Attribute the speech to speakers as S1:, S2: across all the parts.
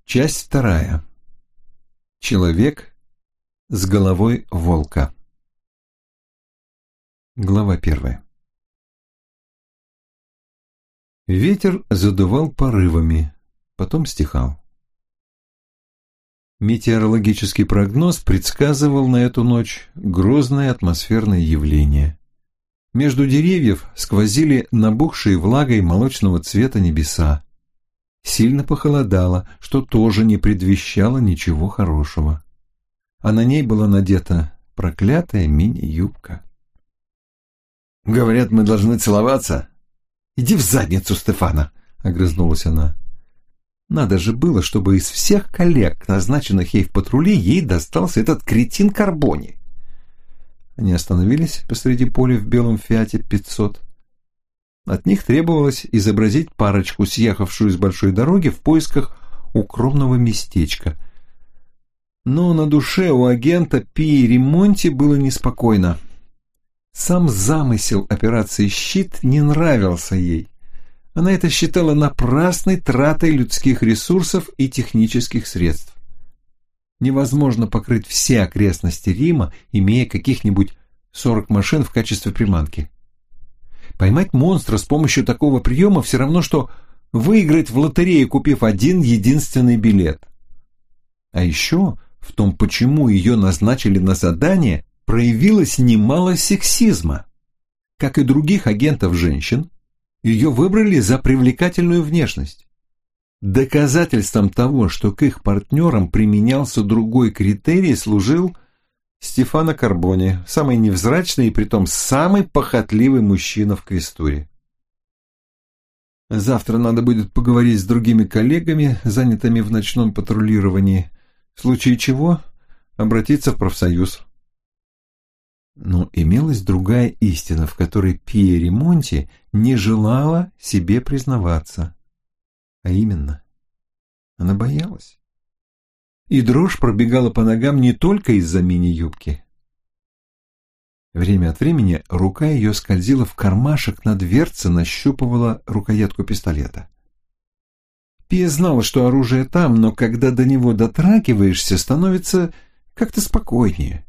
S1: Часть вторая. Человек с головой волка. Глава первая. Ветер задувал порывами, потом стихал. Метеорологический прогноз предсказывал на эту ночь грозное атмосферное явление. Между деревьев сквозили набухшие влагой молочного цвета небеса. Сильно похолодало, что тоже не предвещало ничего хорошего. А на ней была надета проклятая мини-юбка.
S2: «Говорят, мы должны целоваться?»
S1: «Иди в задницу, Стефана!» — огрызнулась она. Надо же было, чтобы из всех коллег, назначенных ей в патруле, ей достался этот кретин Карбони. Они остановились посреди поля в белом Фиате 500. От них требовалось изобразить парочку, съехавшую с большой дороги в поисках укромного местечка. Но на душе у агента Пии Ремонти было неспокойно. Сам замысел операции «Щит» не нравился ей. Она это считала напрасной тратой людских ресурсов и технических средств. Невозможно покрыть все окрестности Рима, имея каких-нибудь 40 машин в качестве приманки. Поймать монстра с помощью такого приема все равно, что выиграть в лотерею, купив один единственный билет. А еще в том, почему ее назначили на задание, проявилось немало сексизма. Как и других агентов-женщин, ее выбрали за привлекательную внешность. Доказательством того, что к их партнерам применялся другой критерий, служил Стефано Карбони, самый невзрачный и притом самый похотливый мужчина в Квестуре. Завтра надо будет поговорить с другими коллегами, занятыми в ночном патрулировании, в случае чего обратиться в профсоюз. Но имелась другая истина, в которой Пия Ремонти не желала себе признаваться. А именно, она боялась. И дрожь пробегала по ногам не только из-за мини-юбки. Время от времени рука ее скользила в кармашек на дверце, нащупывала рукоятку пистолета. Пия знала, что оружие там, но когда до него дотрагиваешься, становится как-то спокойнее.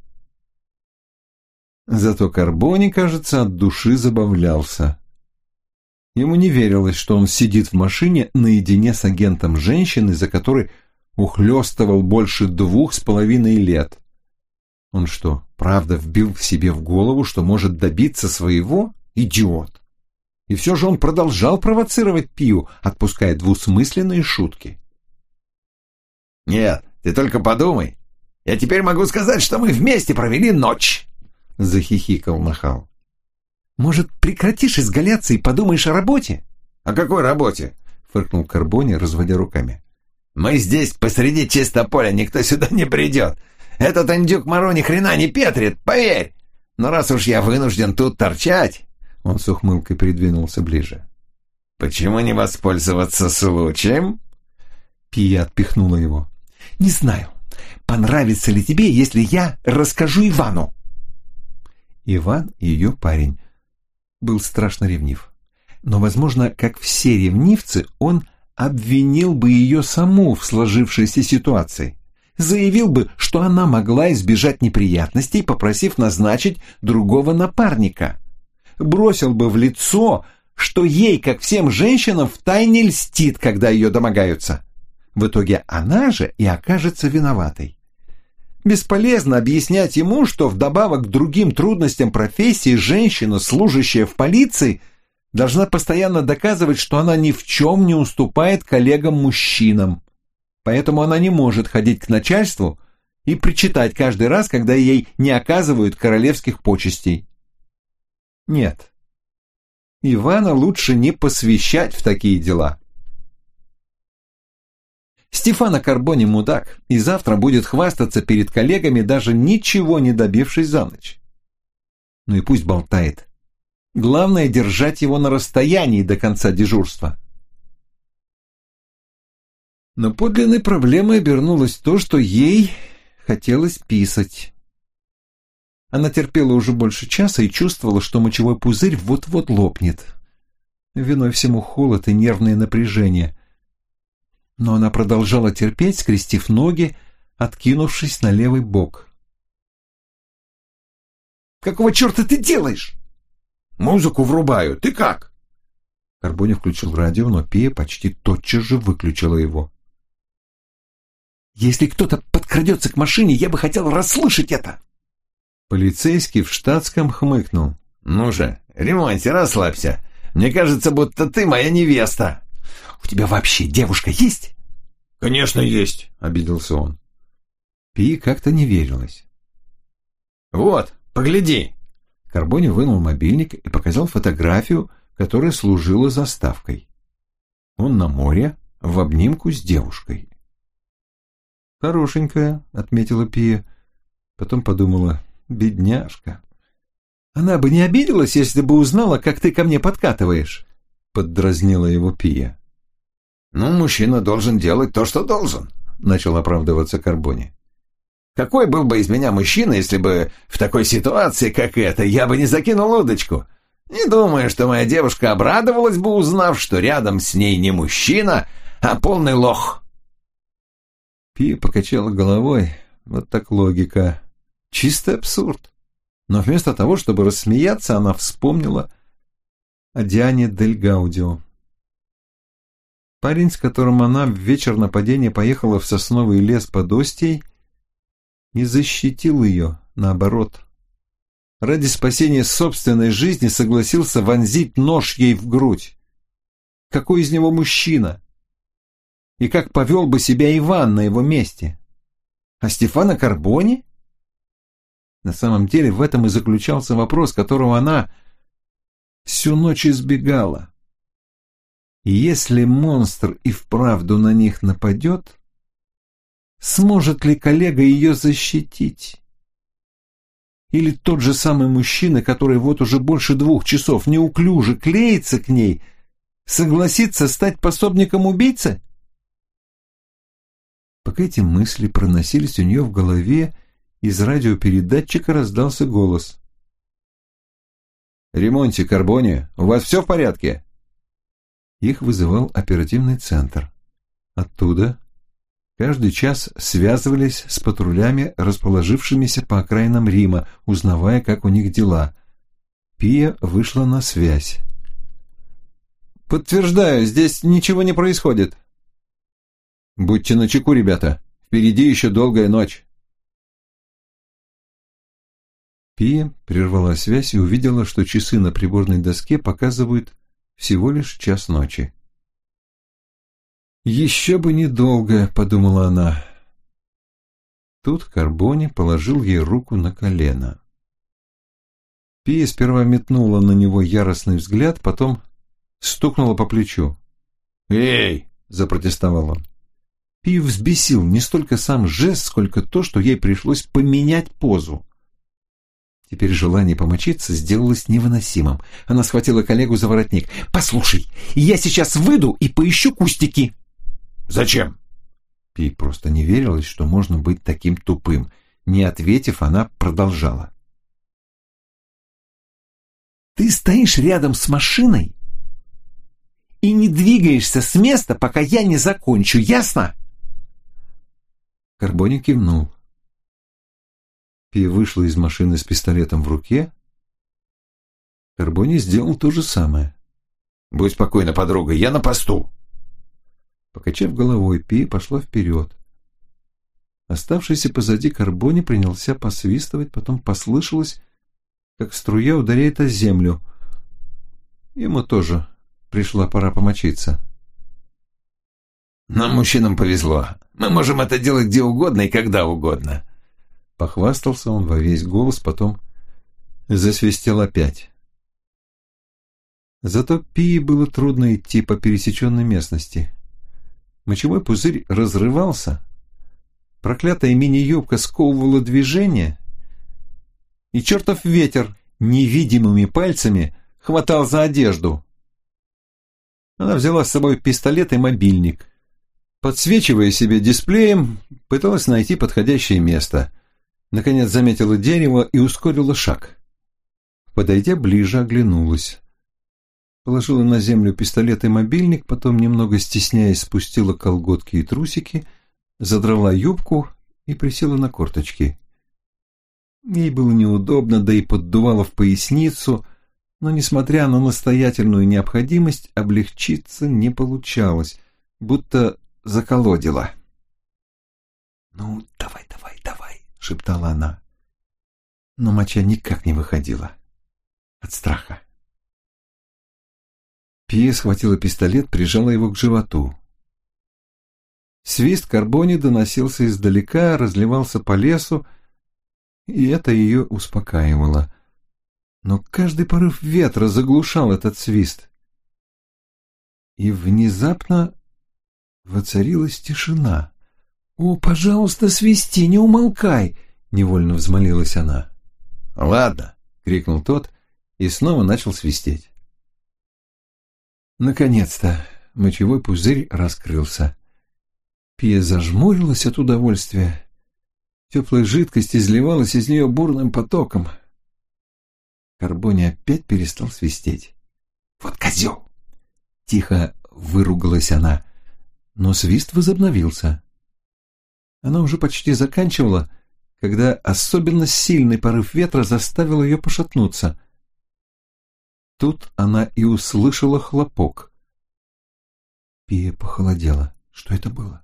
S1: Зато Карбони, кажется, от души забавлялся. Ему не верилось, что он сидит в машине наедине с агентом женщины, за которой ухлёстывал больше 2,5 лет. Он что, правда вбил в себе в голову, что может добиться своего? Идиот! И все же он продолжал провоцировать Пию, отпуская двусмысленные шутки.
S2: «Нет, ты только подумай. Я теперь могу сказать, что мы вместе провели ночь!» — захихикал нахал.
S1: «Может, прекратишь изгаляться и подумаешь о работе?»
S2: «О какой работе?» — фыркнул Карбони, разводя руками. «Мы здесь посреди чисто поля, никто сюда не придет. Этот индюк Моро ни хрена не петрит, поверь. Но раз уж я вынужден тут торчать...» Он с ухмылкой придвинулся ближе. «Почему не воспользоваться случаем?»
S1: Пия отпихнула его. «Не знаю, понравится ли тебе, если я расскажу Ивану?» Иван, ее парень, был страшно ревнив. Но, возможно, как все ревнивцы, он обвинил бы ее саму в сложившейся ситуации. Заявил бы, что она могла избежать неприятностей, попросив назначить другого напарника. Бросил бы в лицо, что ей, как всем женщинам, втайне льстит, когда ее домогаются. В итоге она же и окажется виноватой. Бесполезно объяснять ему, что вдобавок к другим трудностям профессии женщина, служащая в полиции, должна постоянно доказывать, что она ни в чем не уступает коллегам-мужчинам. Поэтому она не может ходить к начальству и причитать каждый раз, когда ей не оказывают королевских почестей. Нет, Ивана лучше не посвящать в такие дела. Стефано Карбони мудак, и завтра будет хвастаться перед коллегами, даже ничего не добившись за ночь. Ну и пусть болтает. Главное держать его на расстоянии до конца дежурства. Но подлинной проблемой обернулось то, что ей хотелось писать. Она терпела уже больше часа и чувствовала, что мочевой пузырь вот-вот лопнет. Виной всему холод и нервное напряжение. Но она продолжала терпеть, скрестив ноги, откинувшись на левый бок.
S2: «Какого черта ты делаешь?» «Музыку врубаю. Ты как?»
S1: Карбони включил радио, но Пия почти тотчас же выключила его. «Если кто-то подкрадется к машине, я бы хотел расслышать это!» Полицейский в штатском хмыкнул.
S2: «Ну же, Ремонти, расслабься. Мне кажется, будто ты моя невеста».
S1: «У тебя вообще девушка есть?»
S2: «Конечно есть», — обиделся он.
S1: Пии как-то не верилось.
S2: «Вот, погляди».
S1: Карбони вынул мобильник и показал фотографию, которая служила заставкой. Он на море, в обнимку с девушкой. «Хорошенькая», — отметила Пия. Потом подумала: «Бедняжка». «Она бы не обиделась, если бы узнала, как ты ко мне подкатываешь», — поддразнила его Пия.
S2: «Ну, мужчина должен делать то, что должен», — начал оправдываться Карбони. «Какой был бы из меня мужчина, если бы в такой ситуации, как эта, я бы не закинул удочку? Не думаю, что моя девушка обрадовалась бы, узнав, что рядом с ней не мужчина, а полный лох».
S1: Пия покачала головой. Вот так логика. Чистый абсурд. Но вместо того, чтобы рассмеяться, она вспомнила о Диане Дель Гаудио. Парень, с которым она в вечер нападения поехала в сосновый лес под Остией, не защитил ее, наоборот. Ради спасения собственной жизни согласился вонзить нож ей в грудь. Какой из него мужчина? И как повел бы себя Иван на его месте? А Стефано Карбони? На самом деле в этом и заключался вопрос, которого она всю ночь избегала. Если монстр и вправду на них нападет, сможет ли коллега ее защитить? Или тот же самый мужчина, который вот уже больше 2 часов неуклюже клеится к ней, согласится стать пособником убийцы? Пока эти мысли проносились у нее в голове, из радиопередатчика раздался голос.
S2: «Ремонти, Карбони, у вас все в порядке?»
S1: Их вызывал оперативный центр. Оттуда каждый час связывались с патрулями, расположившимися по окраинам Рима, узнавая, как у них дела. Пия вышла на связь. «Подтверждаю, здесь ничего не происходит».
S2: «Будьте начеку, ребята. Впереди еще долгая ночь».
S1: Пия прервала связь и увидела, что часы на приборной доске показывают всего лишь 1:00 ночи. «Еще бы недолго», — подумала она. Тут Карбони положил ей руку на колено. Пия сперва метнула на него яростный взгляд, потом стукнула по плечу.
S2: «Эй!» —
S1: запротестовал он. Пию взбесил не столько сам жест, сколько то, что ей пришлось поменять позу. Теперь желание помочиться сделалось невыносимым. Она схватила коллегу за воротник. «Послушай, я сейчас выйду и поищу кустики».
S2: «Зачем?»
S1: Пи просто не верилось, что можно быть таким тупым. Не ответив, она продолжала. «Ты стоишь рядом с машиной и не двигаешься с места, пока я не закончу, ясно?» Карбони кивнул. Пи вышла из машины с пистолетом в руке. Карбони сделал то же самое.
S2: «Будь спокойна, подруга, я на посту».
S1: Покачав головой, Пи пошла вперед. Оставшийся позади Карбони принялся посвистывать, потом послышалось, как струя ударяет о землю. Ему тоже пришла пора помочиться.
S2: «Нам, мужчинам, повезло. Мы можем это делать где угодно и когда угодно».
S1: Похвастался он во весь голос, потом засвистел опять. Зато Пии было трудно идти по пересеченной местности. Мочевой пузырь разрывался, проклятая мини-юбка сковывала движение, и чертов ветер невидимыми пальцами хватал за одежду. Она взяла с собой пистолет и мобильник. Подсвечивая себе дисплеем, пыталась найти подходящее место. Наконец заметила дерево и ускорила шаг. Подойдя ближе, оглянулась. положила на землю пистолет и мобильник, потом, немного стесняясь, спустила колготки и трусики, задрала юбку и присела на корточки. Ей было неудобно, да и поддувало в поясницу, но, несмотря на настоятельную необходимость, облегчиться не получалось, будто заколодила. «Ну, давай, — шептала она. Но моча никак не выходила. От страха. Пия схватила пистолет, прижала его к животу. Свист Карбони доносился издалека, разливался по лесу, и это ее успокаивало. Но каждый порыв ветра заглушал этот свист. И внезапно воцарилась тишина. «О, пожалуйста, свисти, не умолкай!» — невольно взмолилась она.
S2: «Ладно!» — крикнул тот и снова начал свистеть.
S1: Наконец-то мочевой пузырь раскрылся. Пия зажмурилась от удовольствия. Теплая жидкость изливалась из нее бурным потоком. Карбони опять перестал свистеть. «Вот козел!» — тихо выругалась она, но свист возобновился. Она уже почти заканчивала, когда особенно сильный порыв ветра заставил ее пошатнуться. Тут она и услышала хлопок. Пия похолодела. Что это было?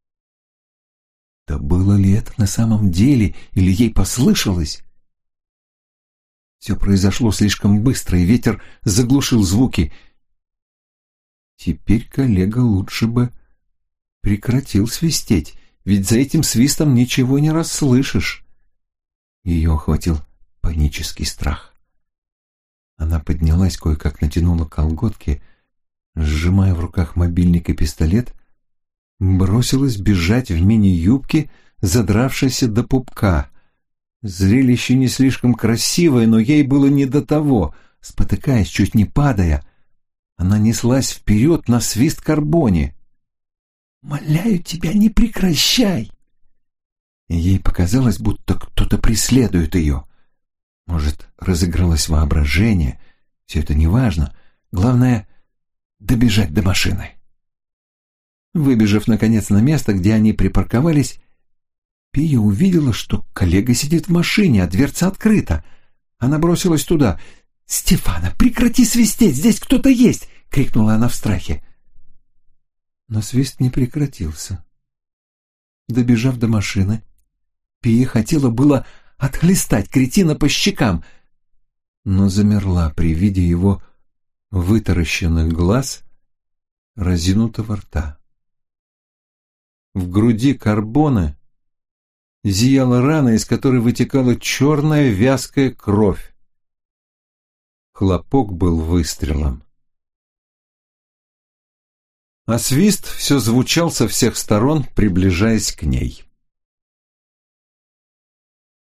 S1: Да было ли это на самом деле, или ей послышалось? Все произошло слишком быстро, и ветер заглушил звуки. Теперь коллега лучше бы прекратил свистеть, ведь за этим свистом ничего не расслышишь. Ее охватил панический страх. Она поднялась, кое-как натянула колготки, сжимая в руках мобильник и пистолет, бросилась бежать в мини-юбке, задравшейся до пупка. Зрелище не слишком красивое, но ей было не до того. Спотыкаясь, чуть не падая, она неслась вперед на свист Карбони. «Моляю тебя, не прекращай!» Ей показалось, будто кто-то преследует ее. Может, разыгралось воображение. Все это неважно. Главное — добежать до машины. Выбежав, наконец, на место, где они припарковались, Пия увидела, что коллега сидит в машине, а дверца открыта. Она бросилась туда. «Стефана, прекрати свистеть! Здесь кто-то есть!» — крикнула она в страхе. Но свист не прекратился. Добежав до машины, Пия хотела было отхлестать кретина по щекам, но замерла при виде его вытаращенных глаз, разинутого рта. В груди Карбони зияла рана, из которой вытекала черная вязкая кровь. Хлопок был выстрелом. А свист все звучал со всех сторон, приближаясь к ней.